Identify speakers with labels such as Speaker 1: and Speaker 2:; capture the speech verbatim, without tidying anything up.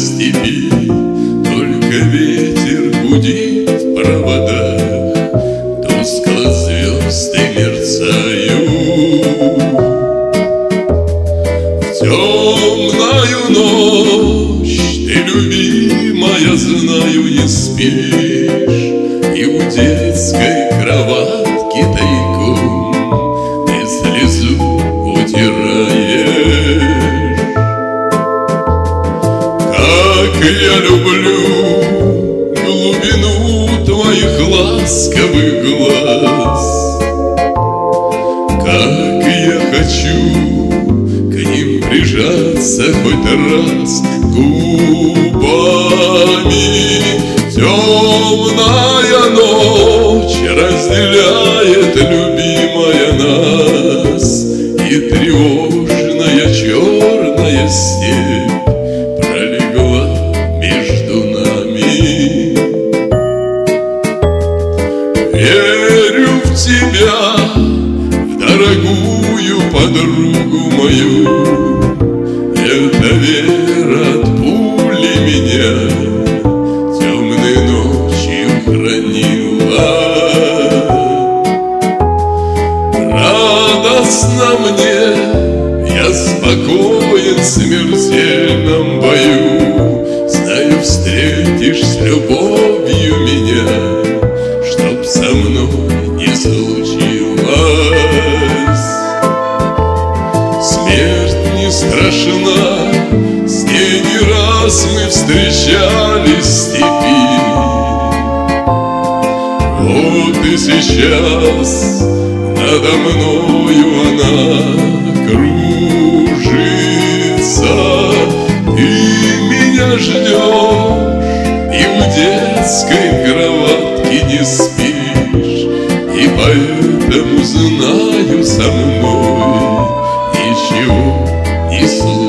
Speaker 1: степи, только ветер гудит в проводах, тускло звезды мерцают. В темную ночь ты, любимая, знаю, не спишь, и у детской кроватки тайком ты слезу утираешь. Как я люблю глубину твоих ласковых глаз, как я хочу к ним прижаться хоть раз губами. Темная ночь разделяет, любимая, нас, и тревожная черная степь пролегла между нами. Верю в тебя, в дорогую подругу мою, эта вера от пули меня темной ночью хранила. Радостно мне, я спокоен в смертельном бою, знаю, встретишь с любовью меня, чтоб со мной не случилось. Смерть не страшна, с ней не раз мы встречались в степи. Вот и сейчас надо мною она кружится. Ты меня ждешь и у детской кроватки не спишь, и поэтому знаю, со мной ничего не случится.